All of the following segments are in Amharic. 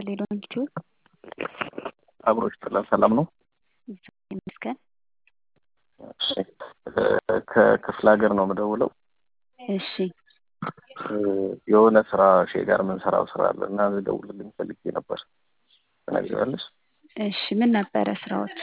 ይስጥልኝ ዩቲዩብ አብሮሽ ሰላም ነው ይመስገን። ከክፍለ ሀገር ነው የምደውለው። እሺ የሆነ ስራ ሼር ጋር ምን ሰራው ስራ አለና ልደውልልኝ ፈልጌ ነበር። ተናግረዋለሽ? እሺ ምን ነበረ ስራዎች?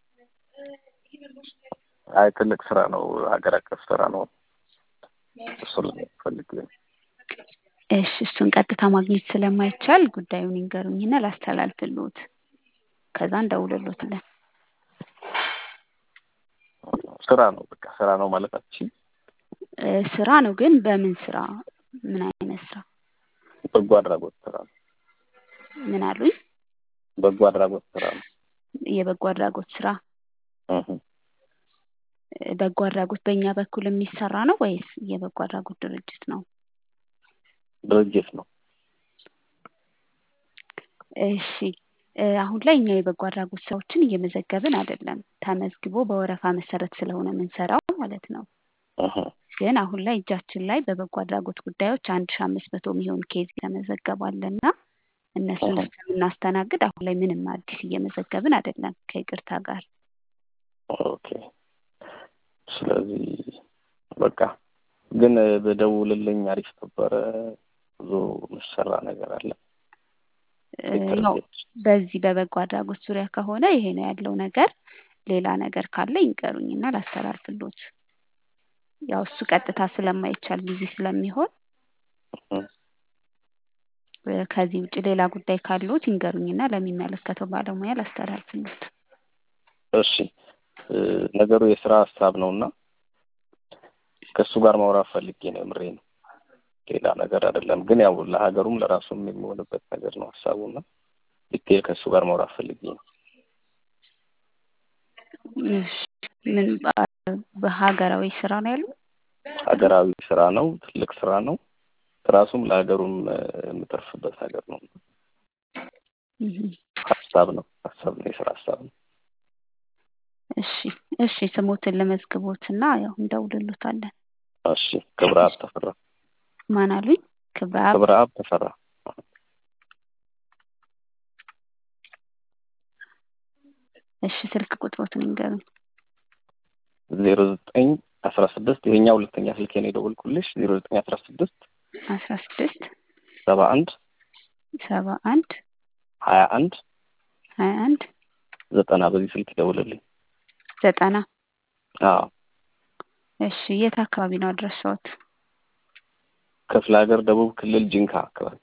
አይ ትልቅ ስራ ነው፣ ሀገር አቀፍ ስራ ነው። እሱን ፈልጌ ነው። እሺ እሱን ቀጥታ ማግኘት ስለማይቻል ጉዳዩን ይንገሩኝና ላስተላልፍልዎት፣ ከዛ እንደውልልዎታለን። ስራ ነው በቃ ስራ ነው ማለት አትችይም? ስራ ነው ግን በምን ስራ? ምን አይነት ስራ? በጎ አድራጎት ስራ ነው። ምን አሉኝ? በጎ አድራጎት ስራ ነው። የበጎ አድራጎት ስራ። በጎ አድራጎት በእኛ በኩል የሚሰራ ነው ወይስ የበጎ አድራጎት ድርጅት ነው? ድርጅት ነው። እሺ አሁን ላይ እኛ የበጎ አድራጎት ሰዎችን እየመዘገብን አይደለም። ተመዝግቦ በወረፋ መሰረት ስለሆነ የምንሰራው ማለት ነው። ግን አሁን ላይ እጃችን ላይ በበጎ አድራጎት ጉዳዮች 1500 የሚሆን ኬዝ ተመዘገባለና እነሱን ስናስተናግድ አሁን ላይ ምንም አዲስ እየመዘገብን አይደለም ከይቅርታ ጋር። ኦኬ። ስለዚህ በቃ ግን በደውልልኝ አሪፍ ነበር። ብዙ መሰራ ነገር አለ። ያው በዚህ በበጎ አድራጎት ዙሪያ ከሆነ ይሄ ነው ያለው ነገር። ሌላ ነገር ካለ ይንገሩኝና ላስተላልፍልዎት። ያው እሱ ቀጥታ ስለማይቻል ቢዚ ስለሚሆን ከዚህ ውጭ ሌላ ጉዳይ ካለዎት ይንገሩኝና ለሚመለከተው ባለሙያ ላስተላልፍልዎት። እሺ ነገሩ የስራ ሀሳብ ነውና ከሱ ጋር ማውራት ፈልጌ ነው። ምሬ ነው ሌላ ነገር አይደለም። ግን ያው ለሀገሩም ለራሱም የሚሆንበት ነገር ነው ሀሳቡና ዲቴል ከሱ ጋር ማውራት ፈልጌ ነው። እሺ ምን በሀገራዊ ስራ ነው ያለው? ሀገራዊ ስራ ነው፣ ትልቅ ስራ ነው። ራሱም ለሀገሩም የምተርፍበት ሀገር ነው። ሀሳብ ነው የስራ ሀሳብ ነው። እሺ ስሞትን ለመዝግቦትና ያው እንደውልልዎታለን። እሺ ክብረአብ ተፈራ። ማን አሉኝ? ክብረአብ ተፈራ። እሺ ስልክ ቁጥሮትን ይንገሩኝ። 0916 ይሄኛው ሁለተኛ ስልኬ ነው የደወልኩልሽ። 0916 16 71 71 21 21 90 በዚህ ስልክ ደውልልኝ። 90 አዎ። እሺ የት አካባቢ ነው አድራሻዎት? ክፍለ ሀገር ደቡብ ክልል ጂንካ አካባቢ።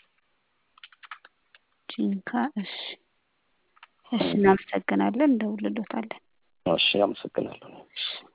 ጂንካ። እሺ እናመሰግናለን፣ እንደውልልዎታለን። እሺ አመሰግናለሁ።